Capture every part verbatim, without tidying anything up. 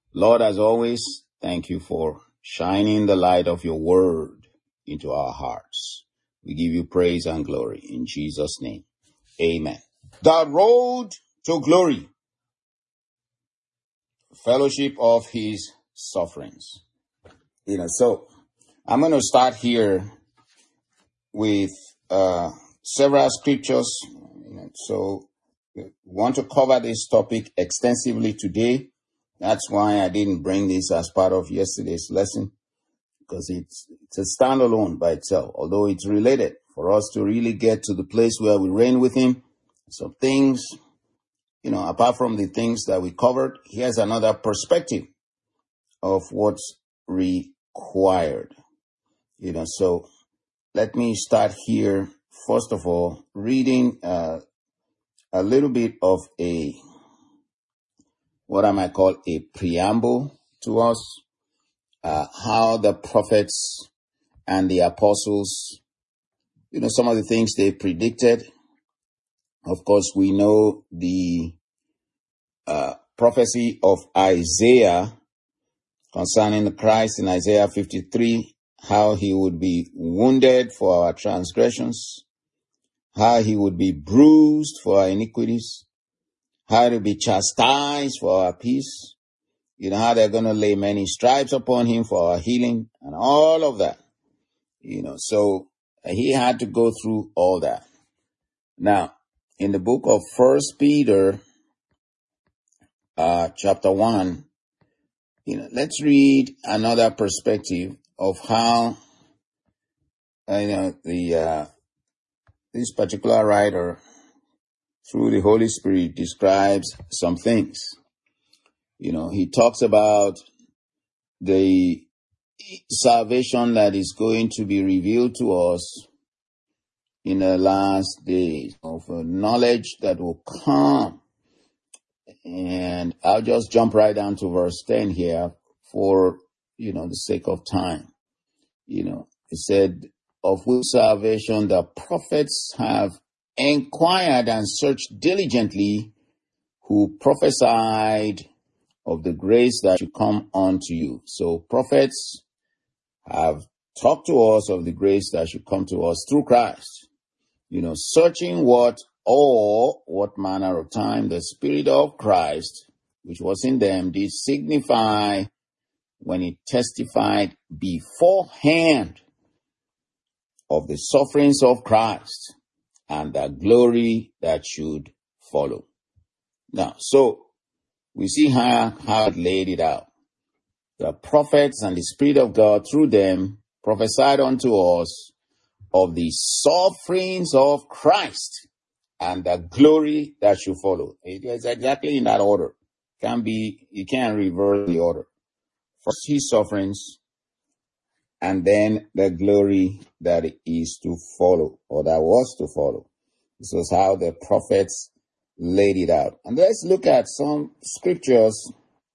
Lord, as always, thank you for shining the light of your word into our hearts. We give you praise and glory in Jesus' name. Amen. The road to glory, fellowship of his sufferings. You know, so I'm going to start here with uh, several scriptures. You know, so we want to cover this topic extensively today. That's why I didn't bring this as part of yesterday's lesson, because it's, it's a standalone by itself, although it's related for us to really get to the place where we reign with him. Some things, you know, apart from the things that we covered, here's another perspective of what's required. You know, so let me start here, first of all, reading uh, a little bit of a, what I might call a preamble to us, uh, how the prophets and the apostles, you know, some of the things they predicted. Of course, we know the uh, prophecy of Isaiah concerning the Christ in Isaiah fifty-three, how he would be wounded for our transgressions, how he would be bruised for our iniquities, how to be chastised for our peace, you know, how they're going to lay many stripes upon him for our healing, and all of that. You know, so he had to go through all that. Now, in the book of First Peter, uh, chapter one, you know, let's read another perspective of how, uh, you know, the uh, this particular writer, through the Holy Spirit, describes some things. You know, he talks about the salvation that is going to be revealed to us in the last days, of a knowledge that will come. And I'll just jump right down to verse ten here for, you know, the sake of time. You know, it said, of which salvation the prophets have inquired and searched diligently, who prophesied of the grace that should come unto you. So prophets have talked to us of the grace that should come to us through Christ. You know, searching what or what manner of time the Spirit of Christ, which was in them, did signify when it testified beforehand of the sufferings of Christ and the glory that should follow. Now, so we see how, how it laid it out. The prophets and the Spirit of God through them prophesied unto us of the sufferings of Christ and the glory that should follow. It is exactly in that order. Can be, you can't reverse the order. First his sufferings, and then the glory that is to follow, or that was to follow. This was how the prophets laid it out. And let's look at some scriptures,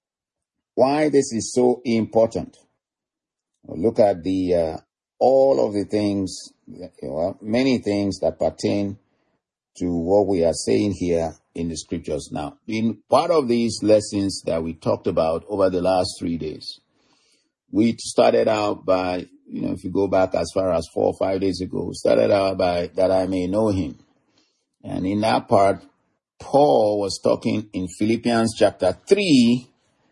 why this is so important. We'll look at the uh, all of the things, well, many things that pertain to what we are saying here in the scriptures. Now, in part of these lessons that we talked about over the last three days, we started out by, you know, if you go back as far as four or five days ago, we started out by that I may know him. And in that part, Paul was talking in Philippians chapter three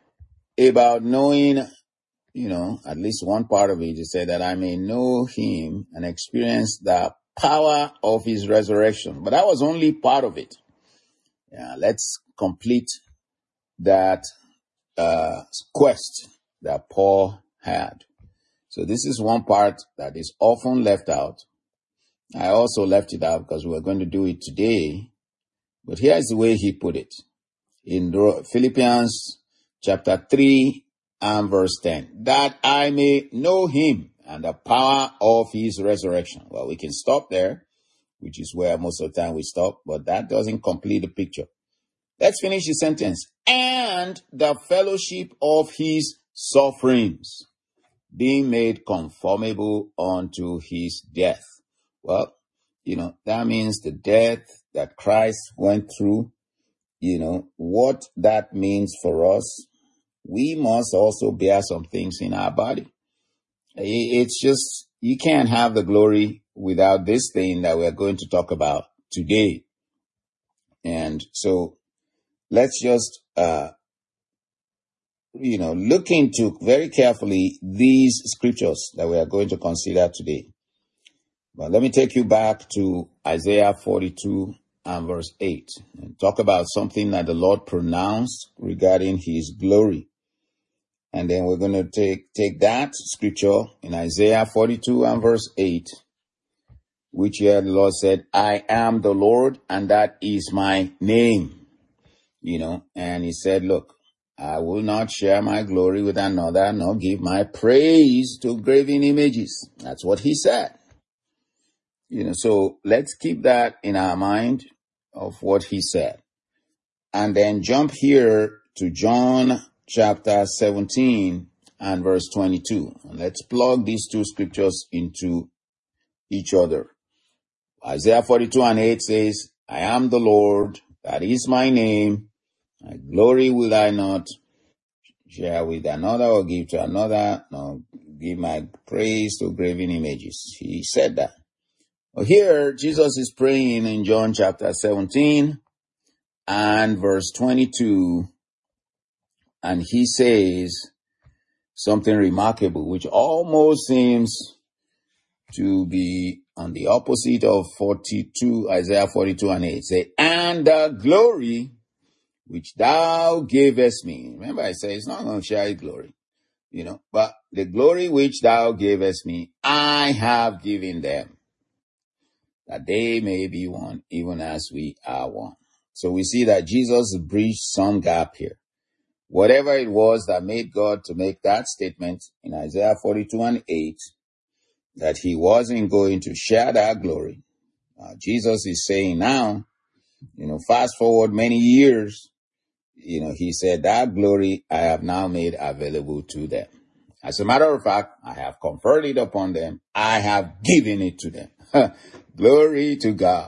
about knowing, you know, at least one part of it. He said that I may know him and experience the power of his resurrection. But that was only part of it. Yeah, let's complete that uh, quest that Paul had. So this is one part that is often left out. I also left it out because we're going to do it today. But here's the way he put it. In Philippians chapter three and verse ten. That I may know him and the power of his resurrection. Well, we can stop there, which is where most of the time we stop. But that doesn't complete the picture. Let's finish the sentence. And the fellowship of his sufferings, being made conformable unto his death. Well, you know, that means the death that Christ went through, you know, what that means for us we must also bear some things in our body. It's just, you can't have the glory without this thing that we're going to talk about today. And so let's just, uh, you know, look into very carefully these scriptures that we are going to consider today. But let me take you back to Isaiah forty-two and verse eight and talk about something that the Lord pronounced regarding his glory. And then we're going to take, take that scripture in Isaiah forty-two and verse eight, which here the Lord said, I am the Lord and that is my name. You know, and he said, look, I will not share my glory with another, nor give my praise to graven images. That's what he said. You know, so let's keep that in our mind of what he said. And then jump here to John chapter seventeen and verse twenty-two. And let's plug these two scriptures into each other. Isaiah forty-two and eight says, I am the Lord, that is my name. My glory will I not share with another or give to another, nor give my praise to graven images. He said that. Well, here, Jesus is praying in John chapter seventeen and verse twenty-two, and he says something remarkable, which almost seems to be on the opposite of forty-two, Isaiah forty-two and eight. Say, and the glory which thou gavest me. Remember, I say it's not going to share glory, you know, but the glory which thou gavest me, I have given them, that they may be one, even as we are one. So we see that Jesus bridged some gap here. Whatever it was that made God to make that statement in Isaiah forty-two and eight, that he wasn't going to share that glory. Uh, Jesus is saying now, you know, fast forward many years, you know, he said that glory I have now made available to them. As a matter of fact, I have conferred it upon them. I have given it to them. Glory to God.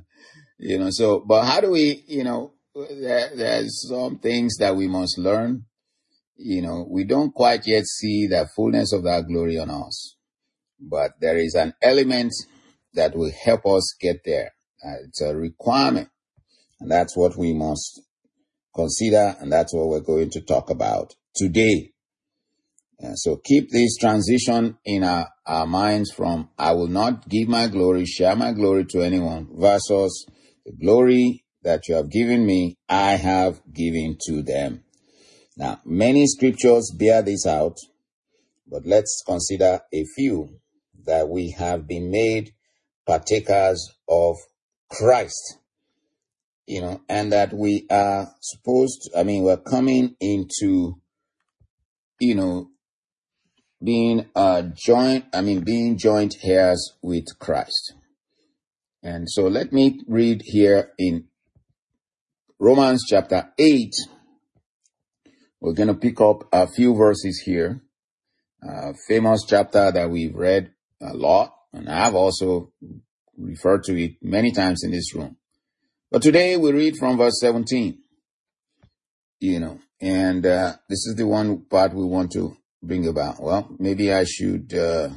You know, so, but how do we, you know, there, there's some things that we must learn. You know, we don't quite yet see the fullness of that glory on us, but there is an element that will help us get there. Uh, it's a requirement, and that's what we must consider, and that's what we're going to talk about today. Uh, so keep this transition in our, our minds from I will not give my glory, share my glory to anyone, versus the glory that you have given me, I have given to them. Now, many scriptures bear this out, but let's consider a few that we have been made partakers of Christ, you know, and that we are supposed to, I mean, we're coming into, you know, being uh joint, I mean, being joint heirs with Christ. And so let me read here in Romans chapter eight. We're going to pick up a few verses here. A famous chapter that we've read a lot, and I've also referred to it many times in this room. But today we read from verse seventeen, you know, and uh, this is the one part we want to bring about. Well, maybe I should, uh,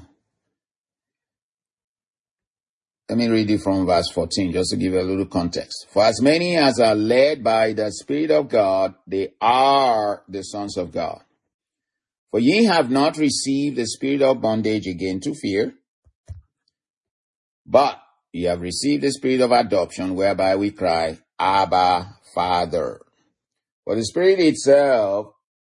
let me read it from verse fourteen, just to give a little context. For as many as are led by the Spirit of God, they are the sons of God. For ye have not received the spirit of bondage again to fear, but ye have received the spirit of adoption, whereby we cry, Abba, Father. For the Spirit itself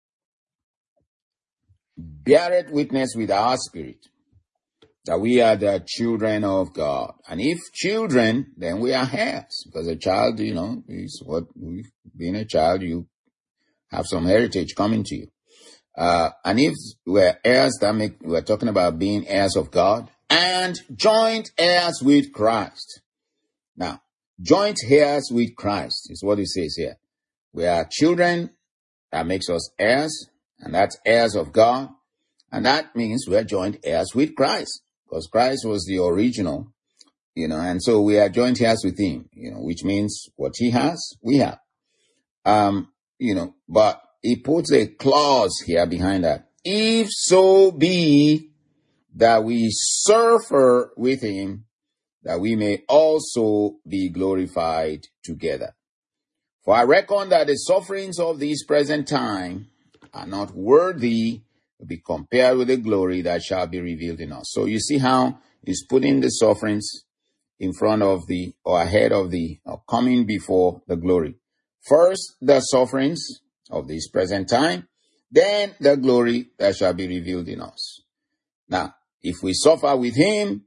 beareth witness with our spirit that we are the children of God. And if children, then we are heirs. Because a child, you know, is what, being a child, you have some heritage coming to you. Uh, and if we're heirs, that make, we're talking about being heirs of God and joint heirs with Christ. Now, joint heirs with Christ is what it says here. We are children, that makes us heirs, and that's heirs of God. And that means we're joint heirs with Christ, because Christ was the original, you know, and so we are joint heirs with him, you know, which means what he has, we have. Um, you know, but he puts a clause here behind that. If so be that we suffer with him, that we may also be glorified together. For I reckon that the sufferings of this present time are not worthy to be compared with the glory that shall be revealed in us. So you see how he's putting the sufferings in front of the, or ahead of the, or coming before the glory. First, the sufferings of this present time, then the glory that shall be revealed in us. Now, if we suffer with him,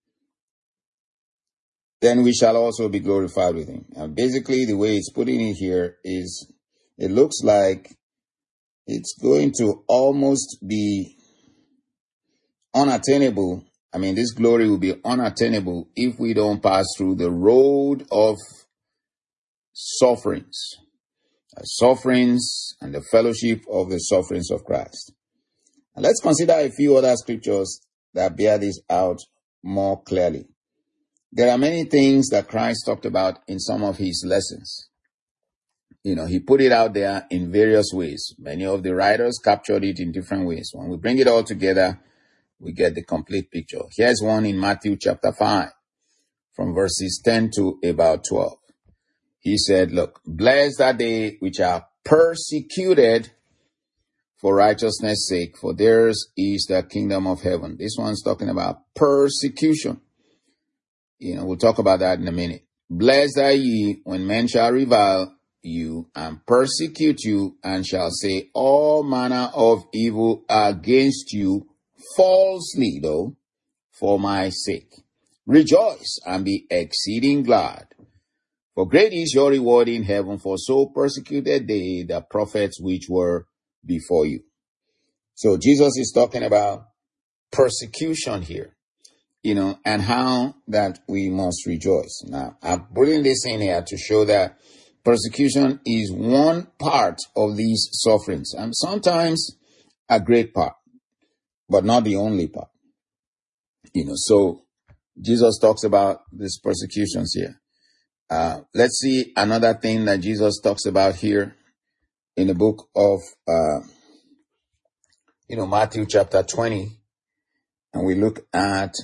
then we shall also be glorified with him. And basically, the way it's putting it here is, it looks like it's going to almost be unattainable. I mean, this glory will be unattainable if we don't pass through the road of sufferings. Uh, sufferings and the fellowship of the sufferings of Christ. And let's consider a few other scriptures that bear this out more clearly. There are many things that Christ talked about in some of his lessons. You know, he put it out there in various ways. Many of the writers captured it in different ways. When we bring it all together, we get the complete picture. Here's one in Matthew chapter five, from verses ten to about twelve. He said, look, blessed are they which are persecuted for righteousness' sake, for theirs is the kingdom of heaven. This one's talking about persecution. You know, we'll talk about that in a minute. Blessed are ye when men shall revile you and persecute you and shall say all manner of evil against you falsely, though, for my sake. Rejoice and be exceeding glad. For great is your reward in heaven, for so persecuted they the prophets which were before you. So Jesus is talking about persecution here, you know, and how that we must rejoice. Now, I'm putting this in here to show that persecution is one part of these sufferings, and sometimes a great part, but not the only part. You know, so Jesus talks about these persecutions here. Uh, let's see another thing that Jesus talks about here in the book of, uh, you know, Matthew chapter twenty. And we look at,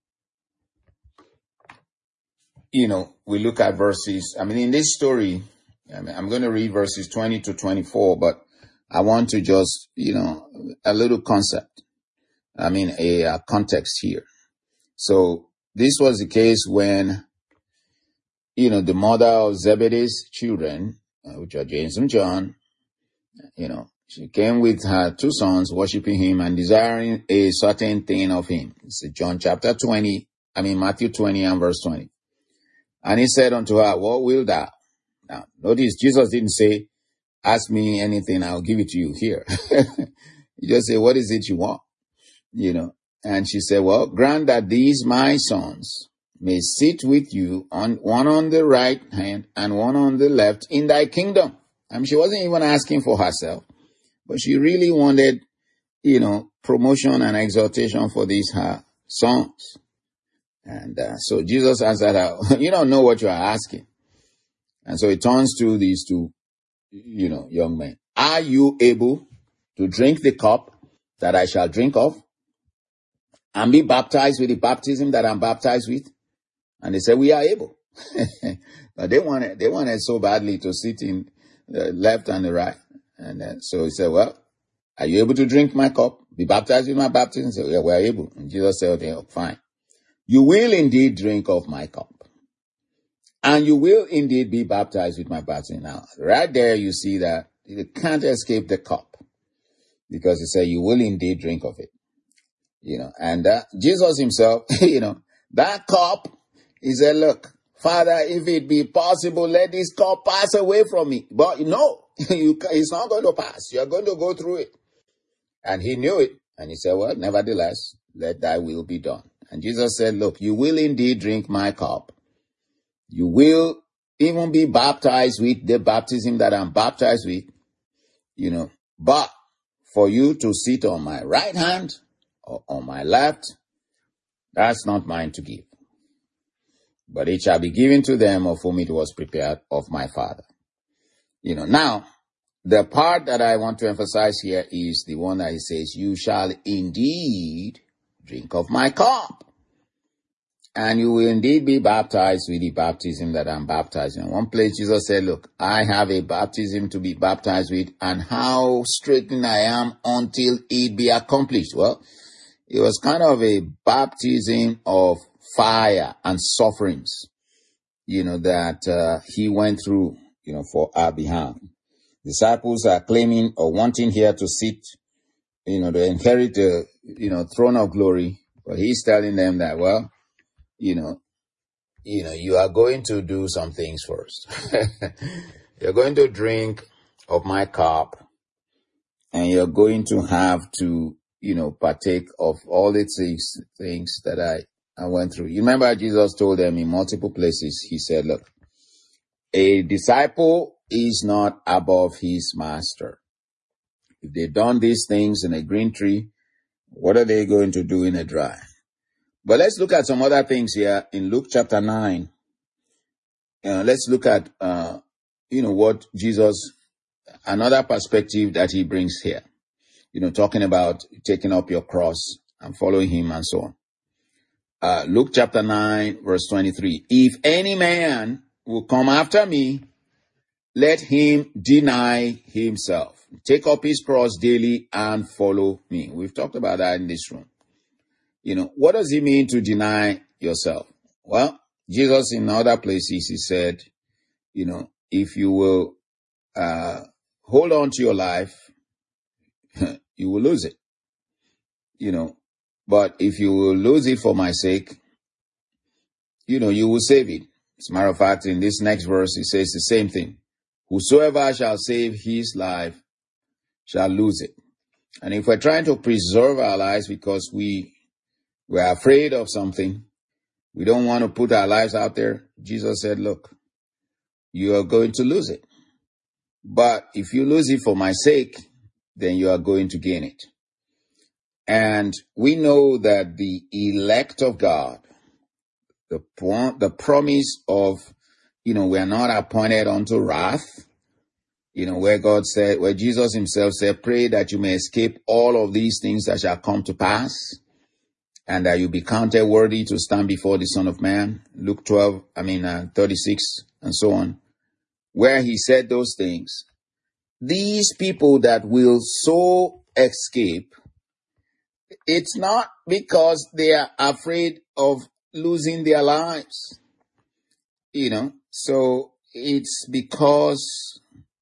you know, we look at verses, I mean, in this story, I mean, I'm going to read verses twenty to twenty-four, but I want to just, you know, a little concept. I mean, a, a context here. So this was the case when, you know, the mother of Zebedee's children, uh, which are James and John, you know, she came with her two sons, worshiping him and desiring a certain thing of him. It's John chapter twenty, I mean, Matthew twenty and verse twenty. And he said unto her, what will thou? Now, notice Jesus didn't say, ask me anything, I'll give it to you here. He just said, what is it you want? You know, and she said, well, grant that these my sons may sit with you, on one on the right hand and one on the left in thy kingdom. I mean, she wasn't even asking for herself, but she really wanted, you know, promotion and exaltation for these her sons. And uh, so Jesus answered her, you don't know what you are asking. And so he turns to these two, you know, young men. Are you able to drink the cup that I shall drink of and be baptized with the baptism that I'm baptized with? And they said, we are able. But they wanted, they wanted so badly to sit in the left and the right. And uh, so he said, well, are you able to drink my cup, be baptized with my baptism? So yeah, we're able. And Jesus said, okay, fine. You will indeed drink of my cup, and you will indeed be baptized with my baptism. Now, right there, you see that you can't escape the cup, because he said, you will indeed drink of it. You know, and uh, Jesus himself, you know, that cup, he said, look, Father, if it be possible, let this cup pass away from me. But no, you, it's not going to pass. You're going to go through it. And he knew it. And he said, well, nevertheless, let thy will be done. And Jesus said, look, you will indeed drink my cup. You will even be baptized with the baptism that I'm baptized with, you know, but for you to sit on my right hand or on my left, that's not mine to give. But it shall be given to them of whom it was prepared of my Father. You know, now, the part that I want to emphasize here is the one that he says, you shall indeed drink of my cup. And you will indeed be baptized with the baptism that I'm baptized in. One place Jesus said, look, I have a baptism to be baptized with, and how straitened I am until it be accomplished. Well, it was kind of a baptism of fire and sufferings, you know, that uh, he went through, you know, for our behalf. Disciples are claiming or wanting here to sit, you know, to inherit the, you know, throne of glory. But he's telling them that, well, you know, you know, you are going to do some things first. You're going to drink of my cup, and you're going to have to, you know, partake of all the things, things that I, I went through. You remember Jesus told them in multiple places, he said, look, a disciple is not above his master. If they've done these things in a green tree, what are they going to do in a dry? But let's look at some other things here in Luke chapter nine. Uh, let's look at, uh, you know, what Jesus, another perspective that he brings here. You know, talking about taking up your cross and following him and so on. Uh, Luke chapter nine, verse twenty-three. If any man will come after me, let him deny himself. Take up his cross daily and follow me. We've talked about that in this room. You know, what does it mean to deny yourself? Well, Jesus in other places, he said, you know, if you will uh, hold on to your life, you will lose it. You know, but if you will lose it for my sake, you know, you will save it. As a matter of fact, in this next verse, it says the same thing. Whosoever shall save his life shall lose it. And if we're trying to preserve our lives because we we're afraid of something, we don't want to put our lives out there, Jesus said, look, you are going to lose it. But if you lose it for my sake, then you are going to gain it. And we know that the elect of God, the the promise of, you know, we are not appointed unto wrath, you know, where God said, where Jesus himself said, pray that you may escape all of these things that shall come to pass, and that you be counted worthy to stand before the Son of Man. Luke twelve, I mean, uh, thirty-six, and so on, where he said those things. These people that will so escape, it's not because they are afraid of losing their lives, you know. So it's because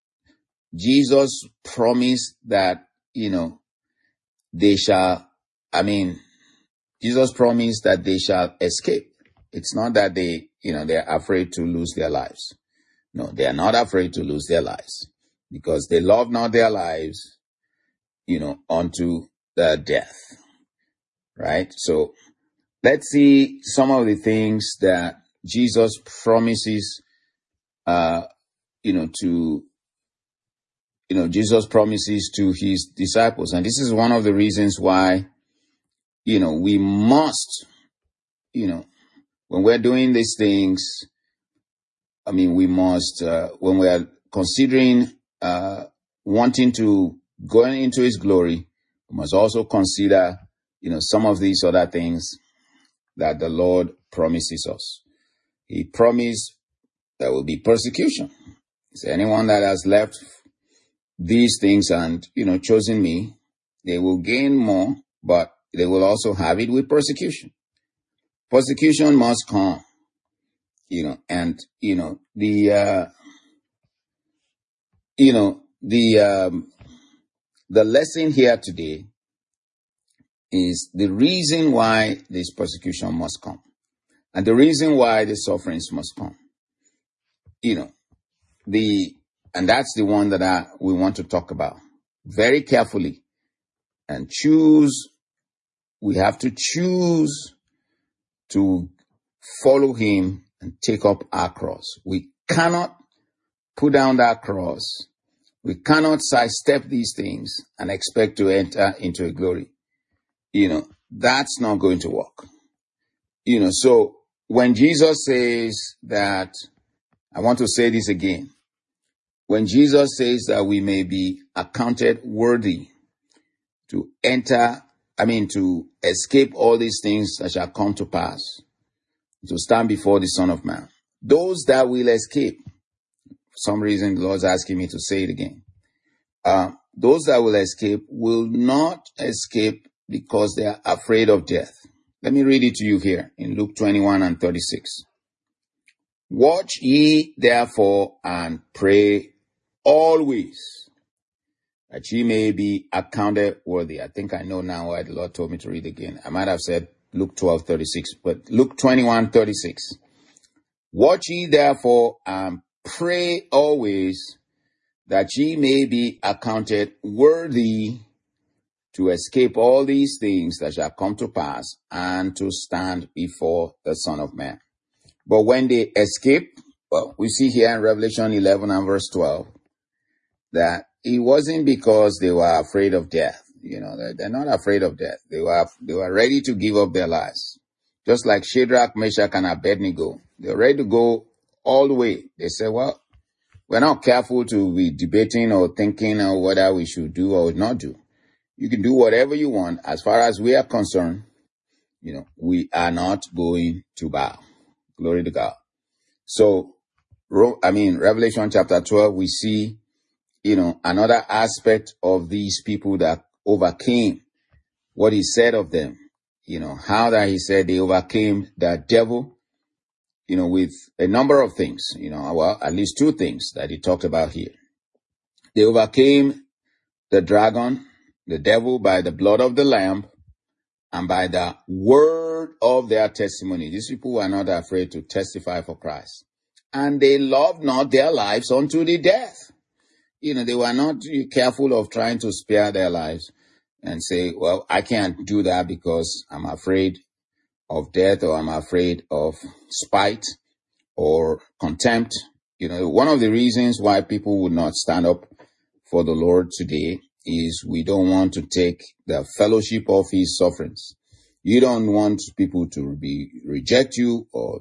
Jesus promised that, you know, they shall, I mean, Jesus promised that they shall escape. It's not that they, you know, they're afraid to lose their lives. No, they are not afraid to lose their lives because they love not their lives, you know, unto the death. Right? So let's see some of the things that Jesus promises, uh, you know, to, you know, Jesus promises to his disciples. And this is one of the reasons why, you know, we must, you know, when we're doing these things, I mean, we must, uh, when we are considering uh, wanting to go into his glory, we must also consider, you know, some of these other things that the Lord promises us. He promised there will be persecution. He said, anyone that has left these things and, you know, chosen me, they will gain more, but they will also have it with persecution. Persecution must come, you know, and, you know, the, uh, you know, the, um, the lesson here today is the reason why this persecution must come and the reason why the sufferings must come, you know, the, and that's the one that I, we want to talk about very carefully and choose. We have to choose to follow him and take up our cross. We cannot put down that cross. We cannot sidestep these things and expect to enter into a glory. You know, that's not going to work. You know, so when Jesus says that, I want to say this again. when Jesus says that we may be accounted worthy to enter, I mean, to escape all these things that shall come to pass, to stand before the Son of Man. Those that will escape, for some reason the Lord's asking me to say it again. Uh, those that will escape will not escape because they are afraid of death. Let me read it to you here in Luke twenty-one and thirty-six. Watch ye therefore and pray always, that ye may be accounted worthy. I think I know now why the Lord told me to read again. I might have said Luke twelve thirty-six, but Luke twenty-one thirty-six. Watch ye therefore and pray always, that ye may be accounted worthy to escape all these things that shall come to pass, and to stand before the Son of Man. But when they escape, well, we see here in Revelation eleven and verse twelve, that it wasn't because they were afraid of death. You know, they're, they're not afraid of death. They were, they were ready to give up their lives. Just like Shadrach, Meshach, and Abednego. They were ready to go all the way. They said, well, we're not careful to be debating or thinking or whether we should do or not do. You can do whatever you want. As far as we are concerned, you know, we are not going to bow. Glory to God. So, I mean, Revelation chapter twelve, we see, you know, another aspect of these people that overcame what he said of them. You know, how that he said they overcame the devil, you know, with a number of things, you know, well, at least two things that he talked about here. They overcame the dragon, the devil, by the blood of the Lamb and by the word of their testimony. These people were not afraid to testify for Christ. And they loved not their lives unto the death. You know, they were not careful of trying to spare their lives and say, well, I can't do that because I'm afraid of death, or I'm afraid of spite or contempt. You know, one of the reasons why people would not stand up for the Lord today is we don't want to take the fellowship of his sufferings. You don't want people to be reject you or,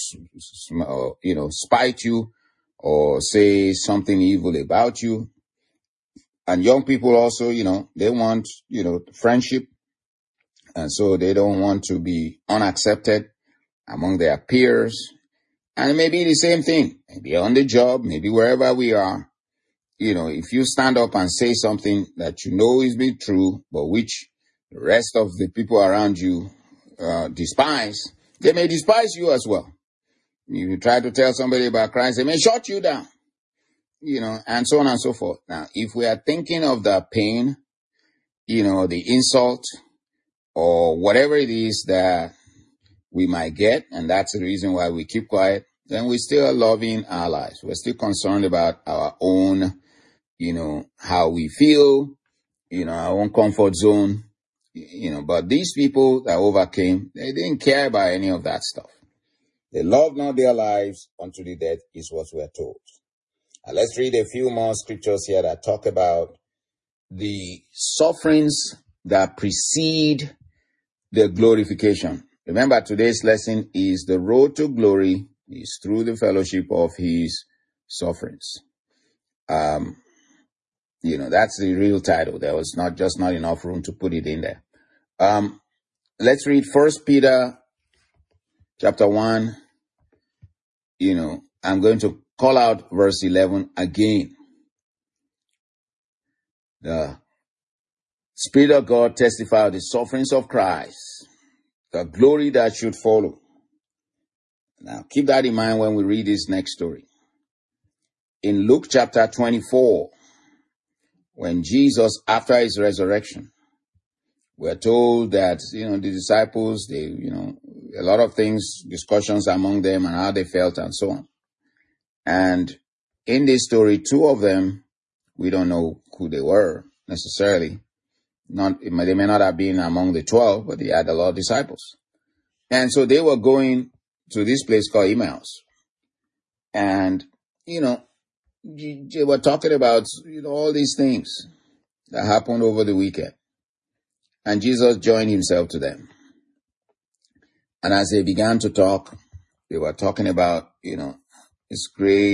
or, you know, spite you or say something evil about you. And young people also, you know, they want, you know, friendship. And so they don't want to be unaccepted among their peers. And it may be the same thing, maybe on the job, maybe wherever we are. You know, if you stand up and say something that you know is be true, but which the rest of the people around you uh, despise, they may despise you as well. If you try to tell somebody about Christ, they may shut you down, you know, and so on and so forth. Now, if we are thinking of the pain, you know, the insult, or whatever it is that we might get, and that's the reason why we keep quiet, then we're still loving our lives. We're still concerned about our own, you know, how we feel, you know, our own comfort zone, you know. But these people that overcame, they didn't care about any of that stuff. They loved not their lives unto the death, is what we're told. Now, let's read a few more scriptures here that talk about the sufferings that precede the glorification. Remember, today's lesson is the road to glory is through the fellowship of his sufferings. Um, you know, that's the real title. There was not just not enough room to put it in there. Um, let's read First Peter chapter one. You know, I'm going to call out verse eleven again. The Spirit of God testified the sufferings of Christ, the glory that should follow. Now, keep that in mind when we read this next story. In Luke chapter twenty-four, when Jesus, after his resurrection, we're told that, you know, the disciples, they, you know, a lot of things, discussions among them and how they felt and so on. And in this story, two of them, we don't know who they were necessarily. Not, they may not have been among the twelve, but they had a lot of disciples. And so they were going to this place called Emmaus. And, you know, they were talking about, you know, all these things that happened over the weekend. And Jesus joined himself to them. And as they began to talk, they were talking about, you know, this great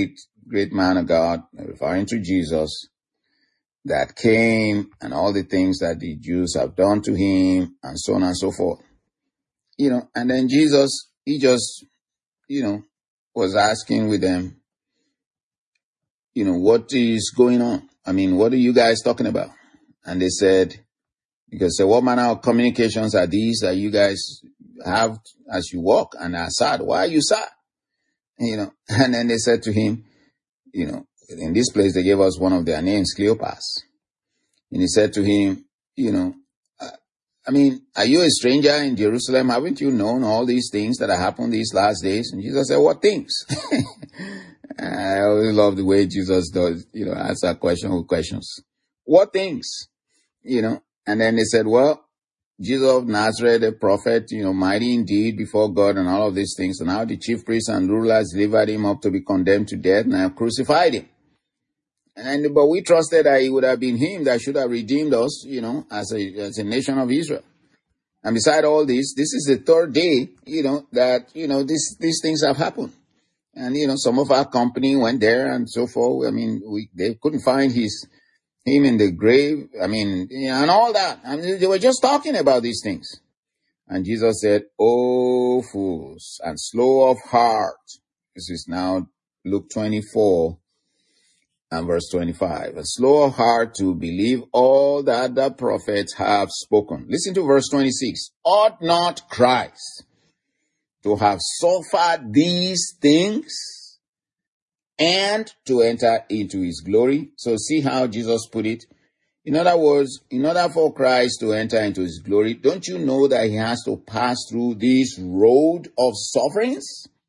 great man of God, referring to Jesus, that came and all the things that the Jews have done to him and so on and so forth. You know, and then Jesus, he just, you know, was asking with them, you know, what is going on? I mean, what are you guys talking about? And they said, because so what manner of communications are these that you guys have as you walk and are sad? Why are you sad? You know, and then they said to him, you know, in this place they gave us one of their names, Cleopas. And he said to him, you know, I mean, are you a stranger in Jerusalem? Haven't you known all these things that have happened these last days? And Jesus said, what things? I always love the way Jesus does, you know, answer a question with questions. What things? You know, and then they said, well, Jesus of Nazareth, a prophet, you know, mighty indeed before God and all of these things. And now the chief priests and rulers delivered him up to be condemned to death and have crucified him. And, but we trusted that it would have been him that should have redeemed us, you know, as a, as a nation of Israel. And beside all this, this is the third day, you know, that, you know, this, these things have happened. And, you know, some of our company went there and so forth. I mean, we, they couldn't find his, him in the grave. I mean, you know, and all that. I mean, they were just talking about these things. And Jesus said, "O fools and slow of heart." This is now Luke twenty-four and verse twenty-five. "And slow of heart to believe all that the prophets have spoken." Listen to verse twenty-six. "Ought not Christ to have suffered these things and to enter into his glory?" So see how Jesus put it. In other words, in order for Christ to enter into his glory, don't you know that he has to pass through this road of sufferings?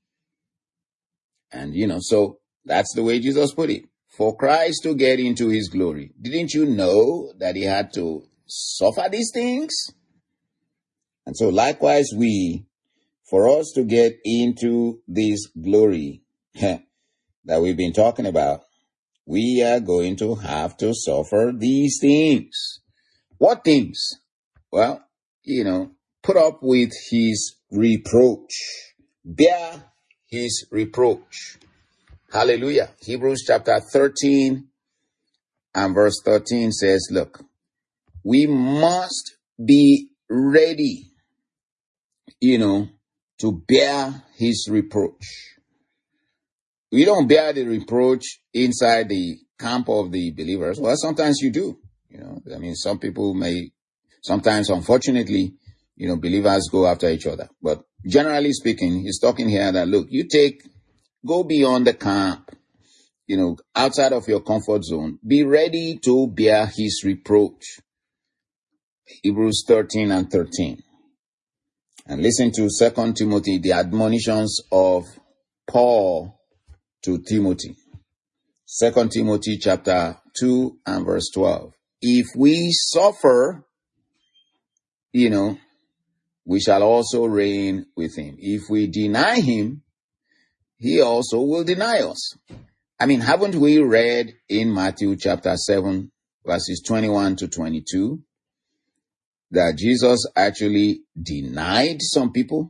And, you know, so that's the way Jesus put it. For Christ to get into his glory, didn't you know that he had to suffer these things? And so likewise we, for us to get into this glory that we've been talking about, we are going to have to suffer these things. What things? Well, you know, put up with his reproach. Bear his reproach. Hallelujah. Hebrews chapter thirteen and verse thirteen says, look, we must be ready, you know, to bear his reproach. We don't bear the reproach inside the camp of the believers. Well, sometimes you do. You know, I mean, some people may, sometimes, unfortunately, you know, believers go after each other. But generally speaking, he's talking here that, look, you take, go beyond the camp, you know, outside of your comfort zone. Be ready to bear his reproach. Hebrews thirteen and thirteen. And listen to Second Timothy, the admonitions of Paul to Timothy. Second Timothy chapter two and verse twelve. If we suffer, you know, we shall also reign with him. If we deny him, he also will deny us. I mean, haven't we read in Matthew chapter seven, verses twenty-one to twenty-two, that Jesus actually denied some people?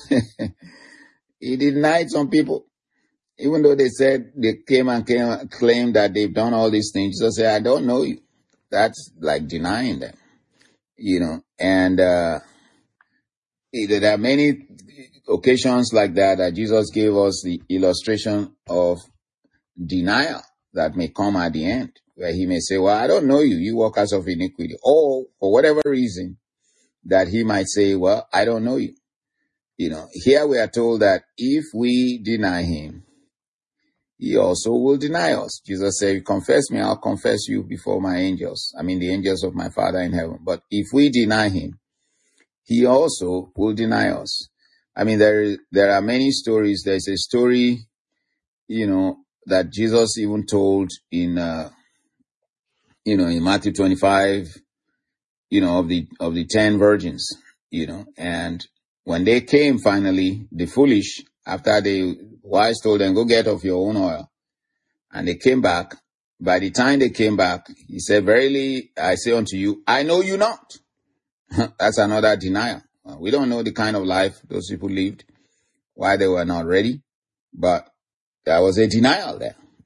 He denied some people. Even though they said they came and came, claimed that they've done all these things, Jesus said, I don't know you. That's like denying them, you know. And uh, there are many occasions like that that Jesus gave us the illustration of denial that may come at the end, where he may say, well, I don't know you, you workers of iniquity. Or for whatever reason that he might say, well, I don't know you. You know, here we are told that if we deny him, he also will deny us. Jesus said, confess me, I'll confess you before my angels. I mean, the angels of my Father in heaven. But if we deny him, he also will deny us. I mean, there, there are many stories. There's a story, you know, that Jesus even told in, uh, you know, in Matthew twenty-five, you know, of the, of the ten virgins, you know, and when they came finally, the foolish, after the wise told them, go get of your own oil. And they came back. By the time they came back, he said, verily, I say unto you, I know you not. That's another denial. We don't know the kind of life those people lived, why they were not ready. But there was a denial there.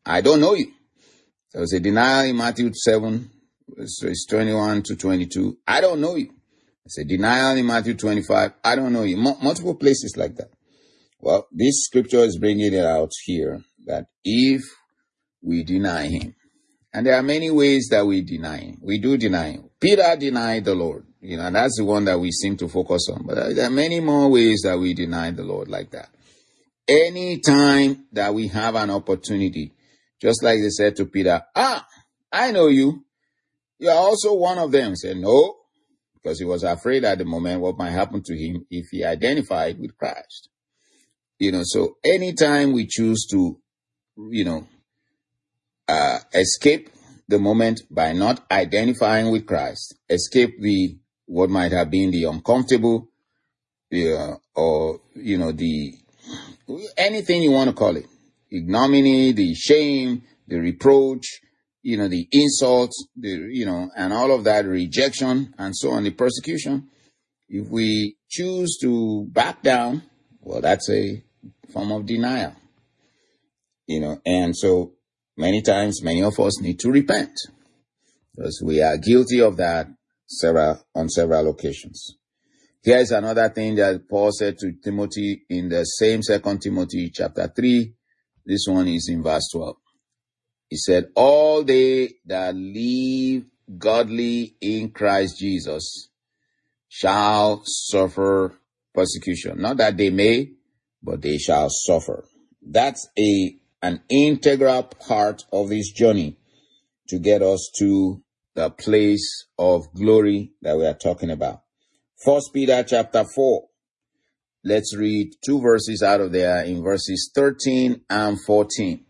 I don't know you. There was a denial in Matthew seven, verses twenty-one to twenty-two. I don't know you. It's a denial in Matthew twenty-five. I don't know you. M- multiple places like that. Well, this scripture is bringing it out here that if we deny him, and there are many ways that we deny him. We do deny him. Peter denied the Lord. You know, and that's the one that we seem to focus on. But there are many more ways that we deny the Lord like that. Any time that we have an opportunity, just like they said to Peter, ah, I know you. You are also one of them. He said, no, because he was afraid at the moment what might happen to him if he identified with Christ. You know, so anytime we choose to, you know, uh, escape the moment by not identifying with Christ, escape the, what might have been the uncomfortable, uh, or, you know, the, anything you want to call it, ignominy, the shame, the reproach, you know, the insults, the, you know, and all of that, rejection and so on, the persecution. If we choose to back down, well, that's a form of denial, you know, and so many times, many of us need to repent because we are guilty of that several, on several occasions. Here is another thing that Paul said to Timothy in the same Second Timothy chapter three. This one is in verse twelve. He said, all they that live godly in Christ Jesus shall suffer persecution. Not that they may, but they shall suffer. That's a an integral part of this journey to get us to the place of glory that we are talking about. First Peter chapter four. Let's read two verses out of there in verses thirteen and fourteen.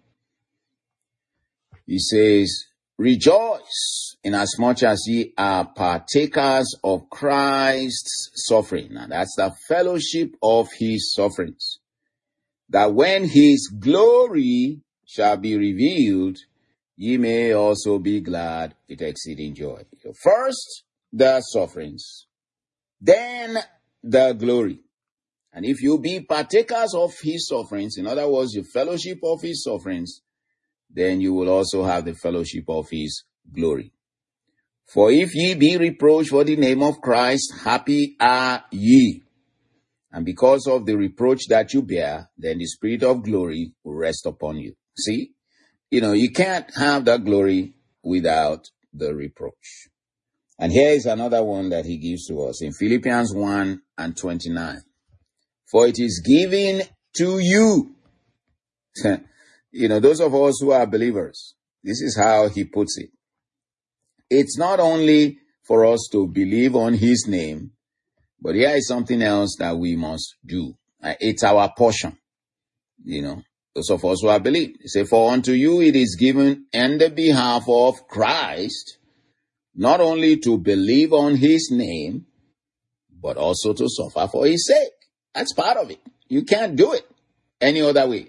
He says, rejoice inasmuch as ye are partakers of Christ's suffering. Now that's the fellowship of his sufferings, that when his glory shall be revealed, ye may also be glad with exceeding joy. So first, the sufferings, then the glory. And if you be partakers of his sufferings, in other words, your fellowship of his sufferings, then you will also have the fellowship of his glory. For if ye be reproached for the name of Christ, happy are ye. And because of the reproach that you bear, then the spirit of glory will rest upon you. See, you know, you can't have that glory without the reproach. And here is another one that he gives to us in Philippians one and twenty-nine. For it is given to you. You know, those of us who are believers, this is how he puts it. It's not only for us to believe on his name, but here is something else that we must do. It's our portion. You know, those of us who are believed. He said, for unto you it is given in the behalf of Christ, not only to believe on his name, but also to suffer for his sake. That's part of it. You can't do it any other way.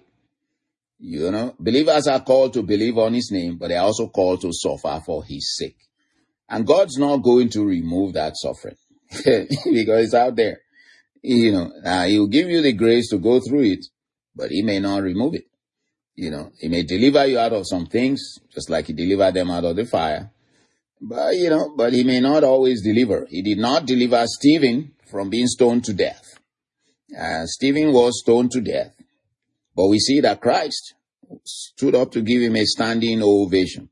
You know, believers are called to believe on his name, but they're also called to suffer for his sake. And God's not going to remove that suffering because it's out there. You know, uh, he'll give you the grace to go through it, but he may not remove it. You know, he may deliver you out of some things, just like he delivered them out of the fire. But, you know, but he may not always deliver. He did not deliver Stephen from being stoned to death. Uh, Stephen was stoned to death. But we see that Christ stood up to give him a standing ovation.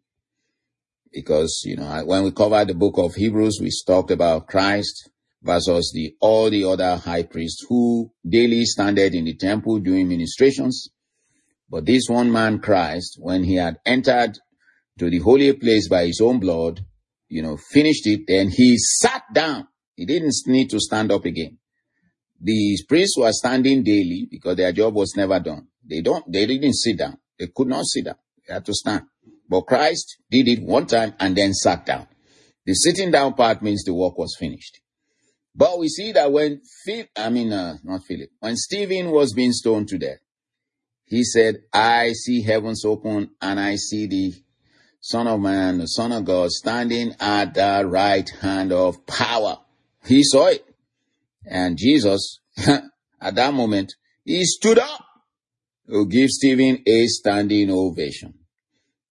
Because, you know, when we covered the book of Hebrews, we talked about Christ versus the all the other high priests who daily standed in the temple doing ministrations. But this one man, Christ, when he had entered to the holy place by his own blood, you know, finished it, then he sat down. He didn't need to stand up again. The priests were standing daily because their job was never done. They don't, they didn't sit down. They could not sit down. They had to stand. But Christ did it one time and then sat down. The sitting down part means the work was finished. But we see that when Phil, I mean, uh, not Philip, when Stephen was being stoned to death, he said, I see heavens open and I see the Son of Man, the Son of God, standing at the right hand of power. He saw it. And Jesus, at that moment, he stood up to give Stephen a standing ovation.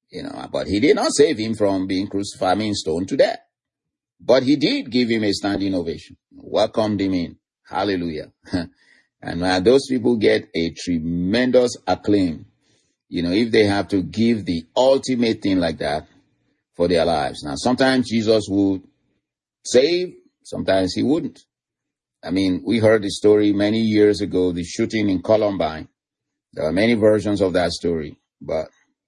You know, but he did not save him from being crucified, I mean, stoned to death. But he did give him a standing ovation, welcomed him in. Hallelujah. And uh, those people get a tremendous acclaim, you know, if they have to give the ultimate thing like that for their lives. Now, sometimes Jesus would save, sometimes he wouldn't. I mean, we heard the story many years ago, the shooting in Columbine. There are many versions of that story, but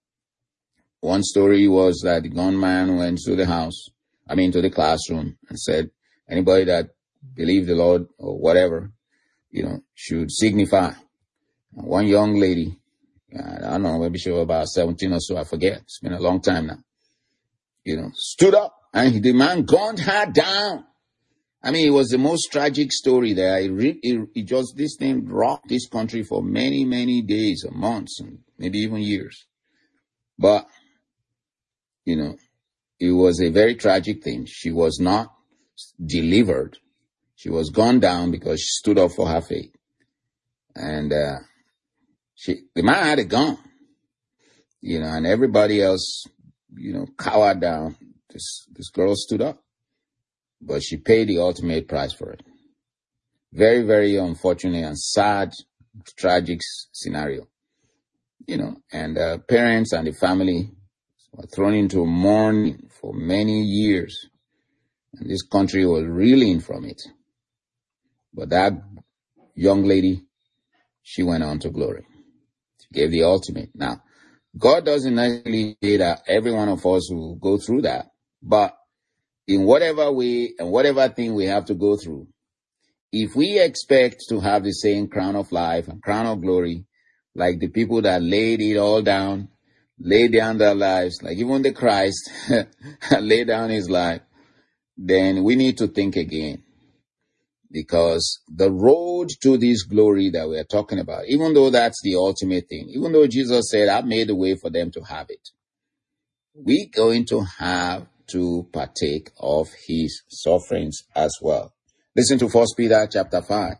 one story was that the gunman went to the house, I mean, to the classroom and said, anybody that believed the Lord or whatever, you know, should signify. And one young lady, I don't know, maybe she was about seventeen or so, I forget. It's been a long time now. You know, stood up and the man gunned her down. I mean, it was the most tragic story there. It, re- it, it just, this thing rocked this country for many, many days and months and maybe even years. But, you know, it was a very tragic thing. She was not delivered. She was gunned down because she stood up for her faith. And uh, she, the man had a gun, you know, and everybody else, you know, cowered down. This, this girl stood up. But she paid the ultimate price for it. Very, very unfortunate and sad, tragic scenario. You know, and uh, parents and the family were thrown into mourning for many years. And this country was reeling from it. But that young lady, she went on to glory. She gave the ultimate. Now, God doesn't necessarily say that every one of us will go through that. But in whatever way and whatever thing we have to go through, if we expect to have the same crown of life and crown of glory, like the people that laid it all down, laid down their lives, like even the Christ laid down his life, then we need to think again. Because the road to this glory that we are talking about, even though that's the ultimate thing, even though Jesus said, I've made a way for them to have it, we're going to have to partake of his sufferings as well. Listen to First Peter chapter five.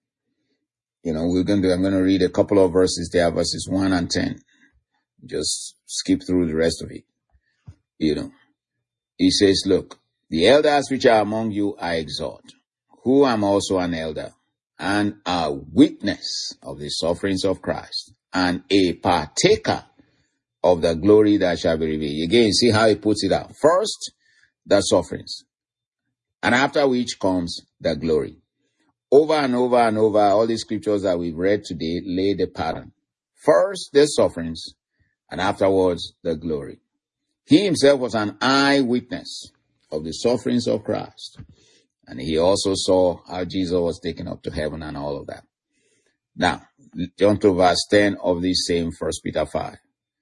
You know, we're going to, I'm going to read a couple of verses there, verses one and ten. Just skip through the rest of it. You know, he says, look, the elders which are among you I exhort, who am also an elder, and a witness of the sufferings of Christ, and a partaker of the glory that shall be revealed. Again, see how he puts it out. First, the sufferings, and after which comes the glory. Over and over and over, all these scriptures that we've read today lay the pattern. First, the sufferings, and afterwards, the glory. He himself was an eyewitness of the sufferings of Christ. And he also saw how Jesus was taken up to heaven and all of that. Now, jump to verse ten of this same First Peter five.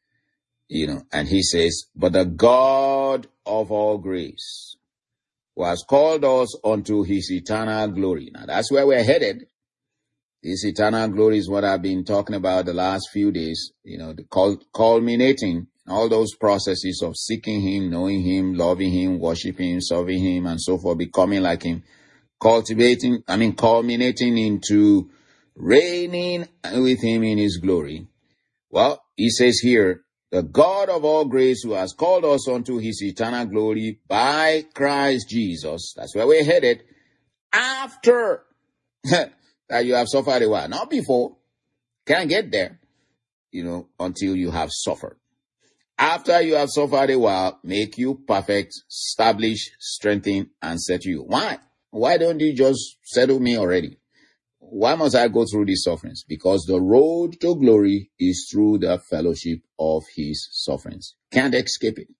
You know, and he says, but the God of all grace, who has called us unto his eternal glory. Now, that's where we're headed. This eternal glory is what I've been talking about the last few days, you know, the cul- culminating all those processes of seeking him, knowing him, loving him, worshiping him, serving him, and so forth, becoming like him, cultivating, I mean, culminating into reigning with him in his glory. Well, he says here, the God of all grace who has called us unto his eternal glory by Christ Jesus. That's where we're headed. After that you have suffered a while. Not before. Can't get there, you know, until you have suffered. After you have suffered a while, make you perfect, establish, strengthen, and settle you. Why? Why don't you just settle me already? Why must I go through these sufferings? Because the road to glory is through the fellowship of his sufferings. Can't escape it.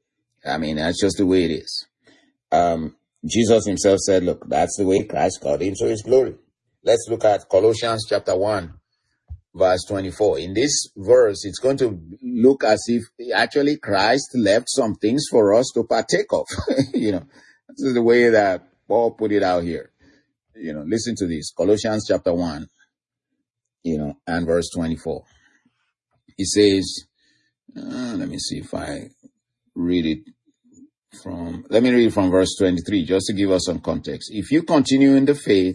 I mean, that's just the way it is. Um, Jesus himself said, look, that's the way Christ got into his glory. Let's look at Colossians chapter one, verse twenty-four. In this verse, it's going to look as if actually Christ left some things for us to partake of. You know, this is the way that Paul put it out here. You know, listen to this. Colossians chapter one, you know, and verse twenty-four. He says, uh, let me see if I read it from, let me read it from verse twenty-three, just to give us some context. If you continue in the faith,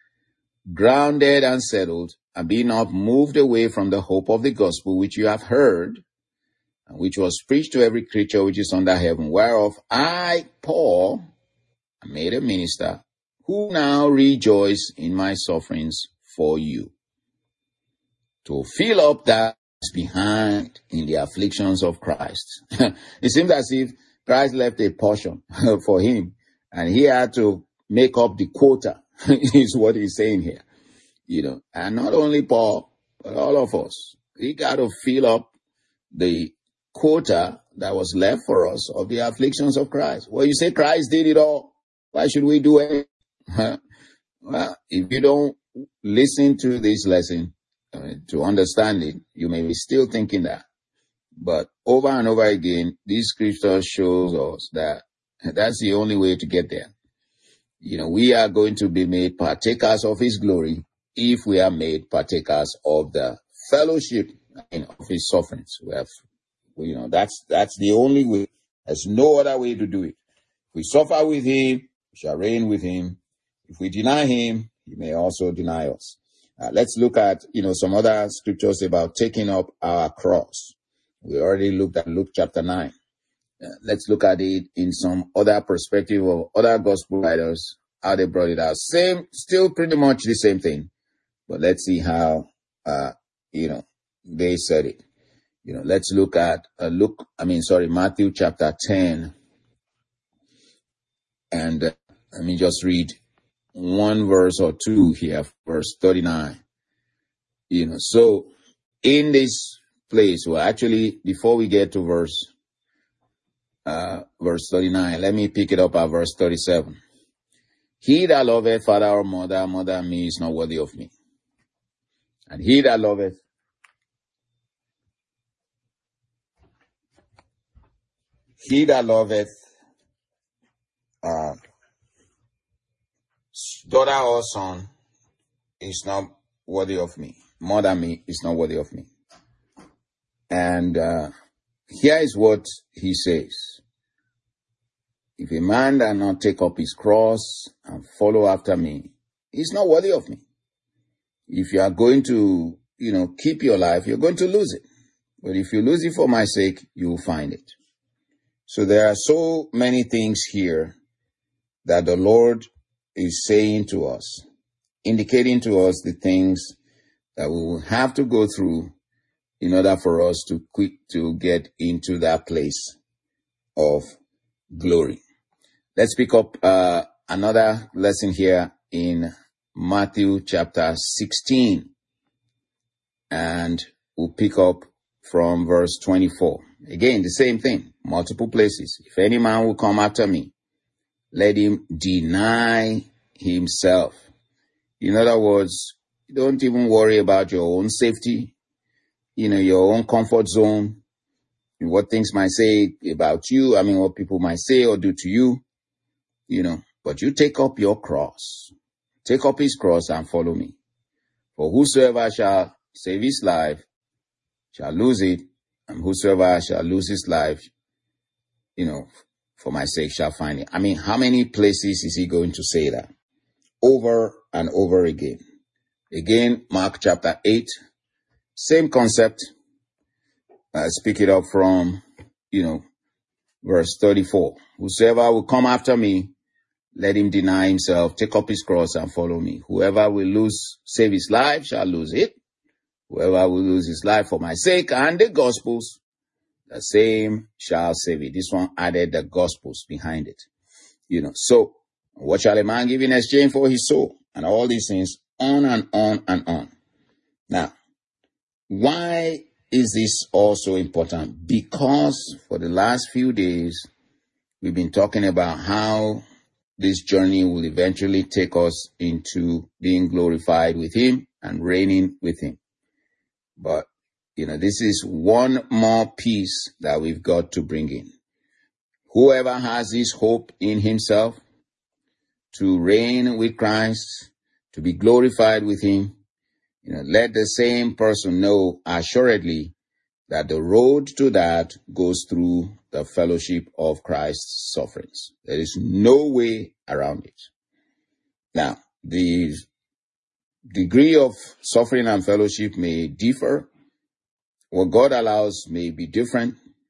grounded and settled, and be not moved away from the hope of the gospel which you have heard, which was preached to every creature which is under heaven, whereof I, Paul, am made a minister, who now rejoice in my sufferings for you, to fill up that is behind in the afflictions of Christ. It seems as if Christ left a portion for him, and he had to make up the quota, is what he's saying here. You know, and not only Paul, but all of us. We got to fill up the quota that was left for us of the afflictions of Christ. Well, you say Christ did it all. Why should we do it? Well, if you don't listen to this lesson uh, to understand it, you may be still thinking that. But over and over again, this scripture shows us that that's the only way to get there. You know, we are going to be made partakers of his glory if we are made partakers of the fellowship of his sufferings. We have, you know, that's that's the only way. There's no other way to do it. If we suffer with him, we shall reign with him. If we deny him, he may also deny us. Uh, let's look at, you know, some other scriptures about taking up our cross. We already looked at Luke chapter nine. Uh, let's look at it in some other perspective of other gospel writers, how they brought it out. Same, still pretty much the same thing. But let's see how, uh, you know, they said it. You know, let's look at, uh, Luke, I mean, sorry, Matthew chapter ten. And uh, let me just read one verse or two here, verse thirty-nine. You know, so in this place, well, actually, before we get to verse, uh, verse thirty-nine, let me pick it up at verse thirty-seven. He that loveth father or mother, mother and me is not worthy of me. And he that loveth he that loveth uh, daughter or son is not worthy of me. More than me is not worthy of me. And uh, here is what he says. If a man does not take up his cross and follow after me, he's not worthy of me. If you are going to, you know, keep your life, you're going to lose it. But if you lose it for my sake, you will find it. So there are so many things here that the Lord is saying to us, indicating to us the things that we will have to go through in order for us to quick to get into that place of glory. Let's pick up uh, another lesson here in Matthew chapter sixteen, and we'll pick up from verse twenty-four. Again, the same thing, multiple places. If any man will come after me, let him deny himself. In other words, don't even worry about your own safety, you know, your own comfort zone, what things might say about you. I mean, what people might say or do to you, you know, but you take up your cross, take up his cross and follow me. For whosoever shall save his life shall lose it, and whosoever shall lose his life, you know, for my sake shall find it. I mean, how many places is he going to say that? Over and over again. Again, Mark chapter eight, same concept. Uh, speak it up from, you know, verse thirty-four. Whosoever will come after me, let him deny himself, take up his cross and follow me. Whoever will lose, save his life shall lose it. Whoever will lose his life for my sake and the gospels, the same shall save it. This one added the gospels behind it. You know, so what shall a man give in exchange for his soul? And all these things, on and on and on. Now, why is this also important? Because for the last few days, we've been talking about how this journey will eventually take us into being glorified with him and reigning with him. But, you know, this is one more piece that we've got to bring in. Whoever has this hope in himself to reign with Christ, to be glorified with him, you know, let the same person know assuredly that the road to that goes through the fellowship of Christ's sufferings. There is no way around it. Now, the degree of suffering and fellowship may differ. What God allows may be different.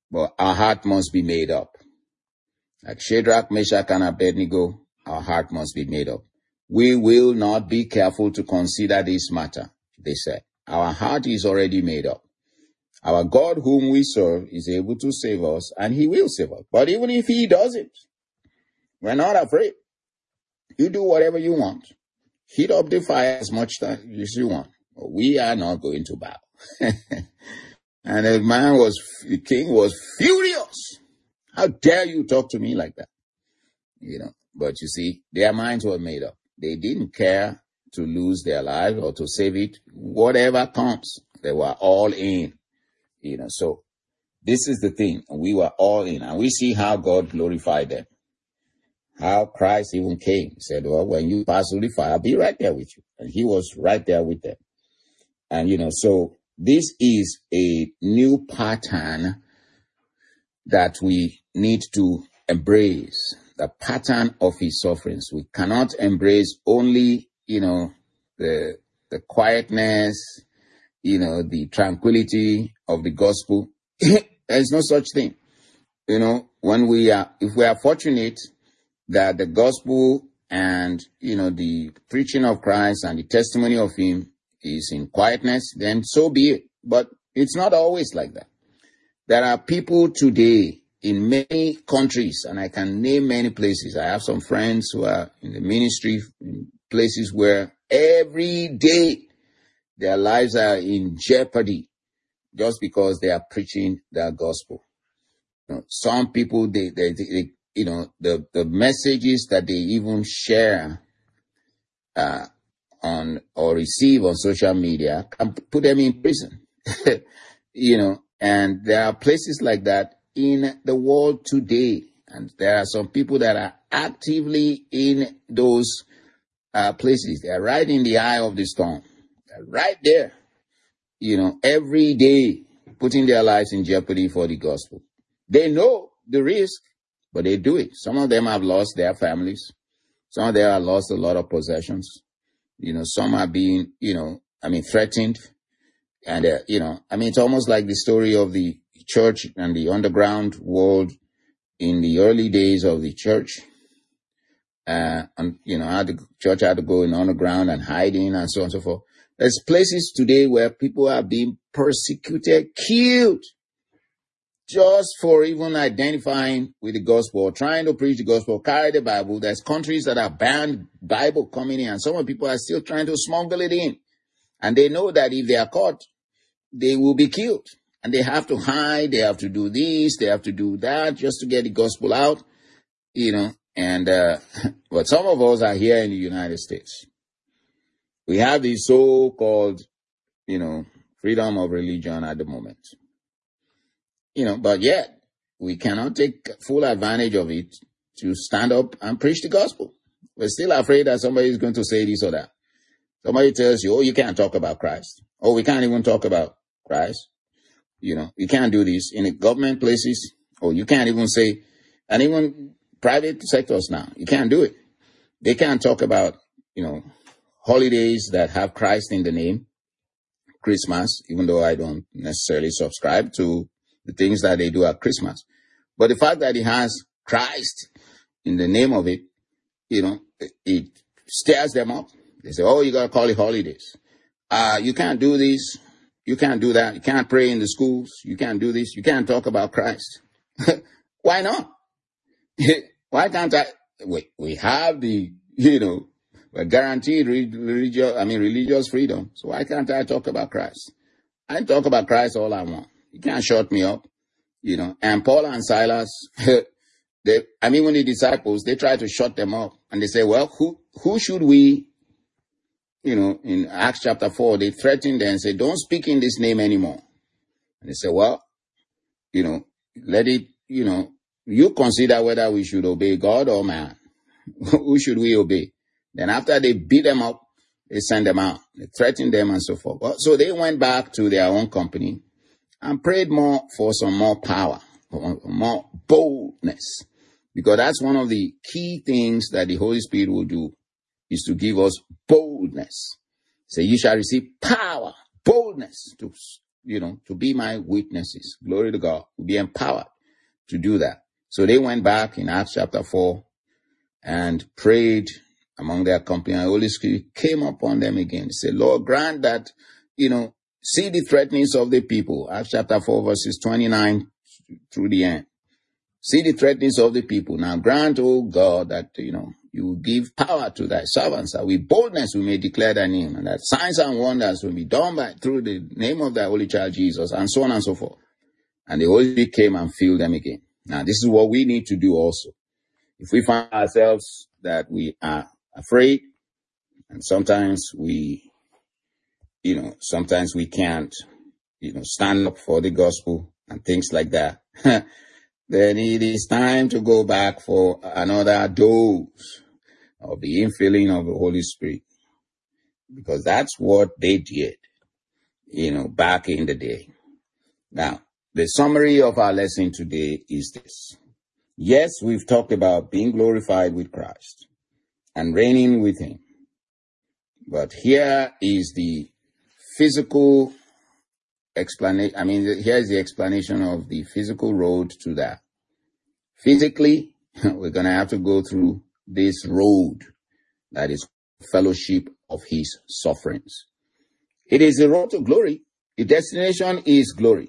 but our heart must be made up. Like Shadrach, Meshach, and Abednego, our heart must be made up. We will not be careful to consider this matter, they said. Our heart is already made up. Our God whom we serve is able to save us, and he will save us. But even if he doesn't, we're not afraid. You do whatever you want. Heat up the fire as much as you want. But we are not going to bow. And the man was, the king was furious. How dare you talk to me like that? You know, but you see, their minds were made up. They didn't care to lose their life or to save it. Whatever comes, they were all in. You know, so this is the thing. We were all in, and we see how God glorified them. How Christ even came. He said, well, when you pass through the fire, I'll be right there with you. And he was right there with them. And, you know, so this is a new pattern that we need to embrace. The pattern of his sufferings. We cannot embrace only, you know, the, the quietness, you know, the tranquility of the gospel. There's no such thing. You know, when we are, if we are fortunate that the gospel and, you know, the preaching of Christ and the testimony of him is in quietness, then so be it. But it's not always like that. There are people today in many countries, and I can name many places. I have some friends who are in the ministry, in places where every day their lives are in jeopardy just because they are preaching their gospel. You know, some people, they, they, they, you know, the, the messages that they even share uh, on or receive on social media can put them in prison. You know, and there are places like that in the world today. And there are some people that are actively in those uh, places. They're right in the eye of the storm. They're right there, you know, every day putting their lives in jeopardy for the gospel. They know the risk, but they do it. Some of them have lost their families. Some of them have lost a lot of possessions. You know, some are being, you know, I mean, threatened. And, uh, you know, I mean, it's almost like the story of the church and the underground world in the early days of the church. Uh, and, you know, how the church had to go in underground and hiding and so on and so forth. There's places today where people are being persecuted, killed, just for even identifying with the gospel, or trying to preach the gospel, carry the Bible. There's countries that have banned Bible coming in, and some people are still trying to smuggle it in. And they know that if they are caught, they will be killed. And they have to hide, they have to do this, they have to do that, just to get the gospel out, you know. And, uh, but some of us are here in the United States. We have the so-called, you know, freedom of religion at the moment. You know, but yet, we cannot take full advantage of it to stand up and preach the gospel. We're still afraid that somebody is going to say this or that. Somebody tells you, oh, you can't talk about Christ. Oh, we can't even talk about Christ. You know, you can't do this in the government places. Or you can't even say, and even private sectors now, you can't do it. They can't talk about, you know, holidays that have Christ in the name. Christmas, even though I don't necessarily subscribe to the things that they do at Christmas. But the fact that it has Christ in the name of it, you know, it, it stirs them up. They say, oh, you got to call it holidays. Uh, you can't do this. You can't do that. You can't pray in the schools. You can't do this. You can't talk about Christ. Why not? Why can't I? Wait, we have the, you know, guaranteed religious, I mean, religious freedom. So why can't I talk about Christ? I can talk about Christ all I want. You can't shut me up, you know. And Paul and Silas, they, I mean, when the disciples, they try to shut them up. And they say, well, who, who should we, you know, in Acts chapter four, they threatened them and say, don't speak in this name anymore. And they say, well, you know, let it, you know, you consider whether we should obey God or man. Who should we obey? Then after they beat them up, they send them out. They threatened them and so forth. Well, so they went back to their own company and prayed more for some more power, more boldness. Because that's one of the key things that the Holy Spirit will do, is to give us boldness. So you shall receive power, boldness to you know, to be my witnesses. Glory to God. We'll be empowered to do that. So they went back in Acts chapter four and prayed among their company. And the Holy Spirit came upon them again. They said, Lord, grant that, you know, see the threatenings of the people. Acts chapter four, verses twenty-nine through the end. See the threatenings of the people. Now grant, O God, that, you know, you will give power to thy servants, that with boldness we may declare thy name, and that signs and wonders will be done by through the name of thy holy child Jesus, and so on and so forth. And the Holy Spirit came and filled them again. Now this is what we need to do also. If we find ourselves that we are afraid, and sometimes we, you know, sometimes we can't, you know, stand up for the gospel and things like that, then it is time to go back for another dose of the infilling of the Holy Spirit. Because that's what they did, you know, back in the day. Now, the summary of our lesson today is this. Yes, we've talked about being glorified with Christ and reigning with him. But here is the physical explanation. I mean, here's the explanation of the physical road to that. Physically, we're going to have to go through this road that is fellowship of his sufferings. It is the road to glory. The destination is glory.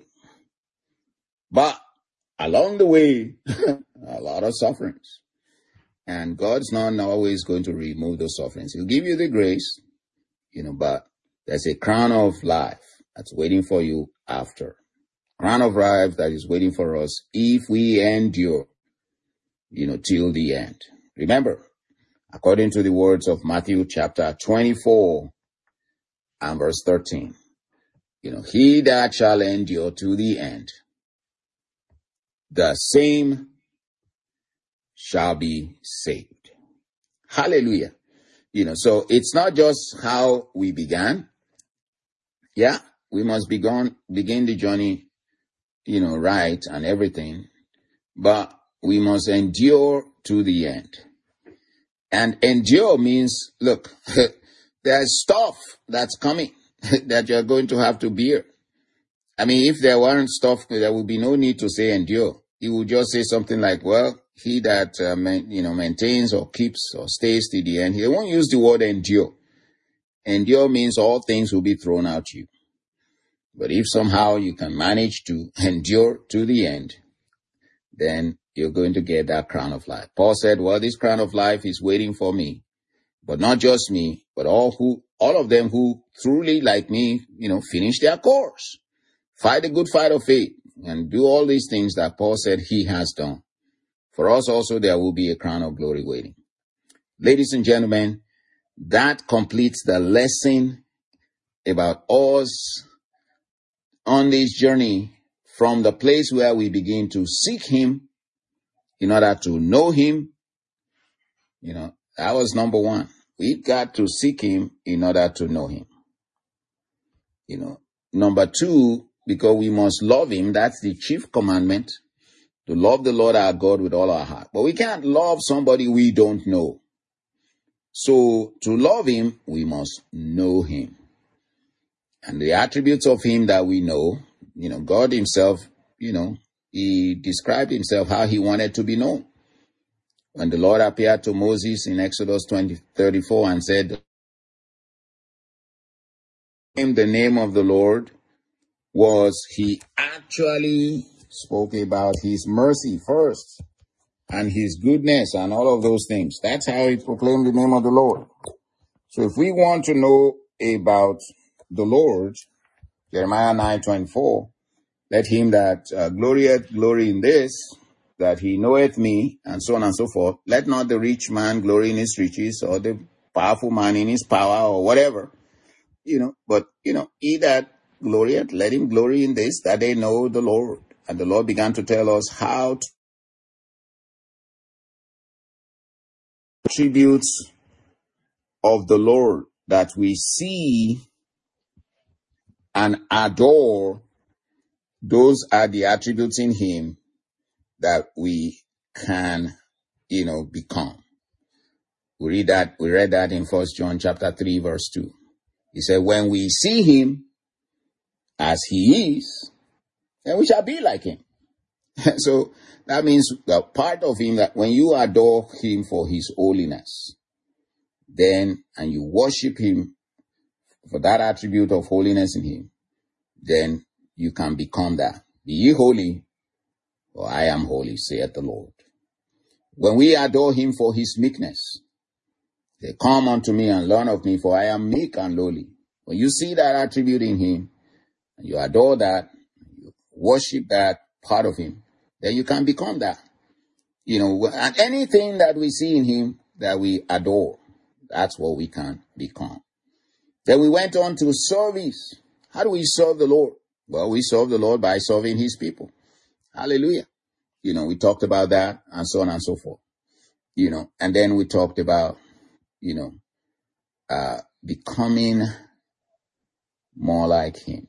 But along the way, a lot of sufferings. And God's not always going to remove those sufferings. He'll give you the grace, you know, but there's a crown of life that's waiting for you after. Crown of life that is waiting for us if we endure, you know, till the end. Remember, according to the words of Matthew chapter twenty-four and verse thirteen, you know, he that shall endure to the end, the same shall be saved. Hallelujah. You know, so it's not just how we began. Yeah, we must begin, begin the journey, you know, right and everything, but we must endure to the end. And endure means, look, there's stuff that's coming that you're going to have to bear. I mean, if there weren't stuff, there would be no need to say endure. He would just say something like, well, he that, uh, man, you know, maintains or keeps or stays to the end. He won't use the word endure. Endure means all things will be thrown at you. But if somehow you can manage to endure to the end, then you're going to get that crown of life. Paul said, well, this crown of life is waiting for me, but not just me, but all who, all of them who truly, like me, you know, finish their course, fight a good fight of faith, and do all these things that Paul said he has done. For us also, there will be a crown of glory waiting. Ladies and gentlemen, that completes the lesson about us on this journey from the place where we begin to seek him in order to know him. You know, that was number one. We've got to seek him in order to know him. You know, number two, because we must love him. That's the chief commandment, to love the Lord our God with all our heart. But we can't love somebody we don't know. So to love him, we must know him. And the attributes of him that we know, you know, God himself, you know, he described himself how he wanted to be known. When the Lord appeared to Moses in Exodus twenty thirty-four and said, the name of the Lord was, he actually spoke about his mercy first and his goodness and all of those things. That's how he proclaimed the name of the Lord. So if we want to know about the Lord, Jeremiah nine twenty-four, let him that uh, glorieth glory in this, that he knoweth me, and so on and so forth. Let not the rich man glory in his riches, or the powerful man in his power, or whatever. You know, but, you know, he that glorieth, let him glory in this, that they know the Lord. And the Lord began to tell us how to attributes of the Lord that we see and adore. Those are the attributes in him that we can, you know, become. We read that, we read that in First John chapter three, verse two. He said, when we see him, as he is, then we shall be like him. So that means that part of him, that when you adore him for his holiness, then, and you worship him for that attribute of holiness in him, then you can become that. Be ye holy, for I am holy, saith the Lord. When we adore him for his meekness, they come unto me and learn of me, for I am meek and lowly. When you see that attribute in him, and you adore that, you worship that part of him, then you can become that. You know, and anything that we see in him that we adore, that's what we can become. Then we went on to service. How do we serve the Lord? Well, we serve the Lord by serving his people. Hallelujah. You know, we talked about that and so on and so forth. You know, and then we talked about, you know, uh, becoming more like him.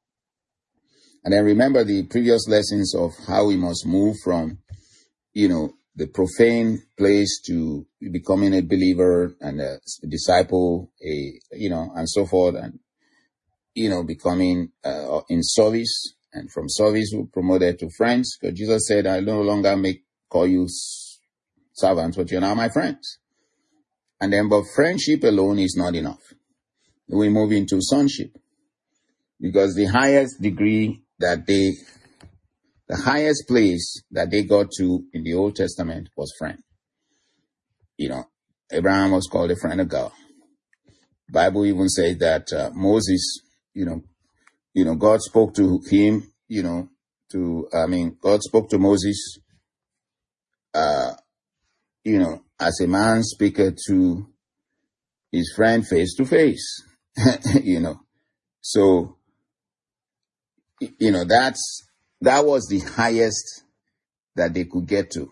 And then remember the previous lessons of how we must move from, you know, the profane place to becoming a believer and a disciple, a, you know, and so forth. And, you know, becoming uh, in service. And from service, we promoted to friends. Because Jesus said, I no longer make call you servants, but you're now my friends. And then, but friendship alone is not enough. We move into sonship. Because the highest degree that they, the highest place that they got to in the Old Testament was friend. You know, Abraham was called a friend of God. The Bible even says that uh, Moses, you know, you know, God spoke to him, you know, to, I mean, God spoke to Moses, uh, you know, as a man speaketh to his friend face to face, you know. So, you know, that's, that was the highest that they could get to,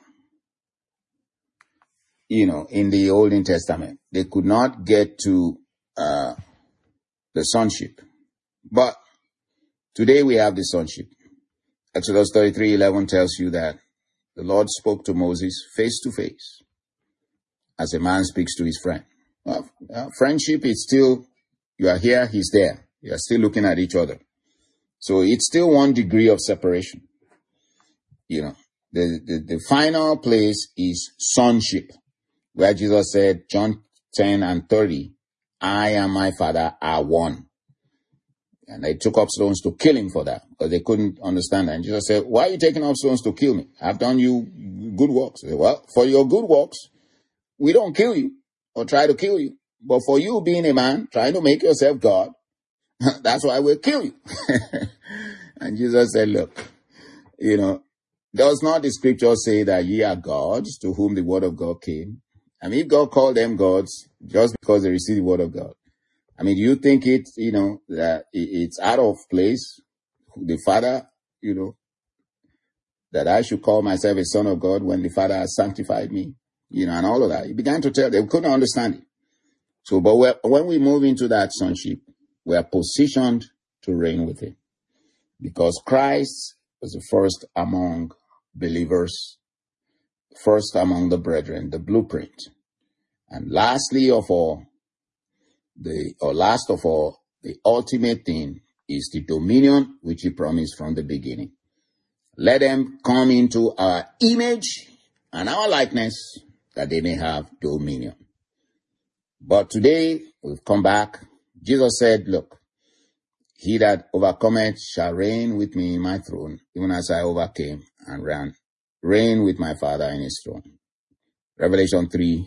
you know, in the Old Testament. They could not get to uh, the sonship. But today we have the sonship. Exodus thirty-three eleven tells you that the Lord spoke to Moses face to face, as a man speaks to his friend. Well, uh, friendship is still, you are here, he's there. You are still looking at each other. So it's still one degree of separation. You know, the, the, the final place is sonship, where Jesus said, John ten and thirty, I and my Father are one. And they took up stones to kill him for that, because they couldn't understand that. And Jesus said, why are you taking up stones to kill me? I've done you good works. They said, well, for your good works, we don't kill you or try to kill you. But for you being a man, trying to make yourself God, that's why we'll kill you. And Jesus said, look, you know, does not the scripture say that ye are gods to whom the word of God came? I mean, if God called them gods just because they received the word of God, I mean, do you think it, you know, that it's out of place? The Father, you know, that I should call myself a son of God when the Father has sanctified me, you know, and all of that. He began to tell them, they couldn't understand it. So, but we're, when we move into that sonship, we are positioned to reign with him, because Christ was the first among believers, first among the brethren, the blueprint. And lastly of all, the, or last of all, the ultimate thing is the dominion which he promised from the beginning. Let them come into our image and our likeness, that they may have dominion. But today, we've come back. Jesus said, look, he that overcometh shall reign with me in my throne, even as I overcame and ran, reign with my Father in his throne. Revelation three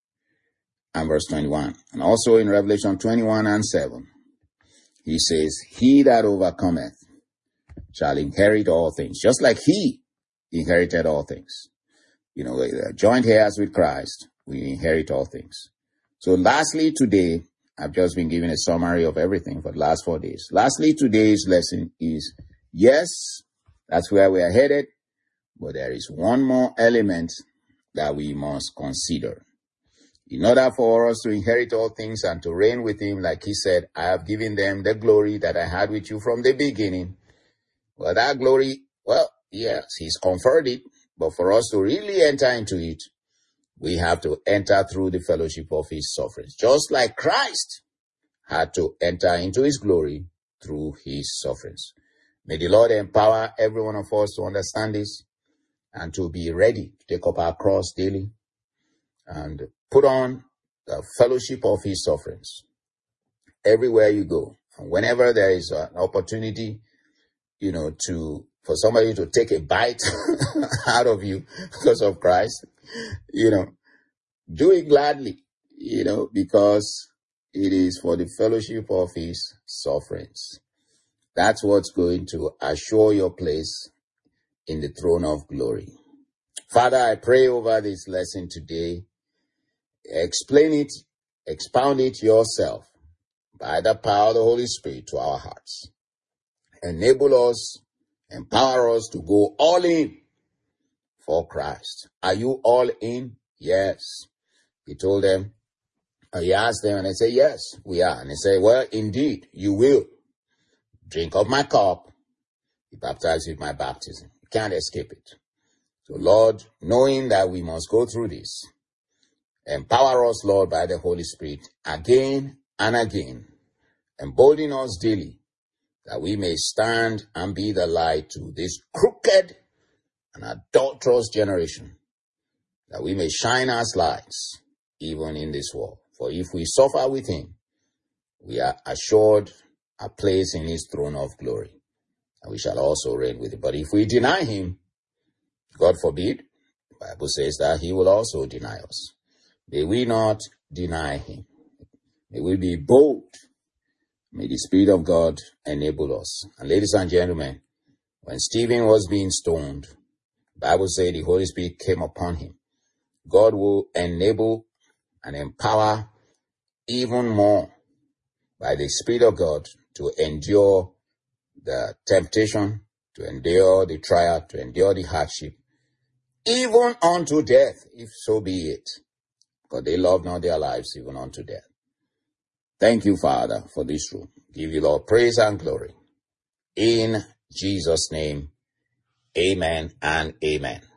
and verse twenty-one. And also in Revelation twenty-one and seven, he says, he that overcometh shall inherit all things, just like he inherited all things. You know, joint heirs with Christ, we inherit all things. So lastly, today, I've just been giving a summary of everything for the last four days. Lastly, today's lesson is, yes, that's where we are headed, but there is one more element that we must consider. In order for us to inherit all things and to reign with him, like he said, I have given them the glory that I had with you from the beginning. Well, that glory, well, yes, he's conferred it, but for us to really enter into it, we have to enter through the fellowship of his sufferings. Just like Christ had to enter into his glory, through his sufferings. May the Lord empower every one of us to understand this and to be ready to take up our cross daily and put on the fellowship of his sufferings everywhere you go. And whenever there is an opportunity, you know, to for somebody to take a bite out of you because of Christ, you know, do it gladly, you know, because it is for the fellowship of his sufferings. That's what's going to assure your place in the throne of glory. Father, I pray over this lesson today. Explain it, expound it yourself by the power of the Holy Spirit to our hearts. Enable us, empower us to go all in for Christ. Are you all in? Yes. He told them, or he asked them, and they say, yes, we are. And they say, well, indeed, you will drink of my cup, be baptized with my baptism. You can't escape it. So, Lord, knowing that we must go through this, empower us, Lord, by the Holy Spirit again and again. Embolden us daily that we may stand and be the light to this crooked and adulterous generation, that we may shine as lights even in this world. For if we suffer with him, we are assured a place in his throne of glory, and we shall also reign with him. But if we deny him, God forbid, the Bible says that he will also deny us. May we not deny him. May we be bold. May the Spirit of God enable us. And ladies and gentlemen, when Stephen was being stoned, the Bible says the Holy Spirit came upon him. God will enable and empower even more by the Spirit of God to endure the temptation, to endure the trial, to endure the hardship, even unto death, if so be it. Because they love not their lives even unto death. Thank you, Father, for this room. Give you, Lord, praise and glory. In Jesus' name, amen and amen.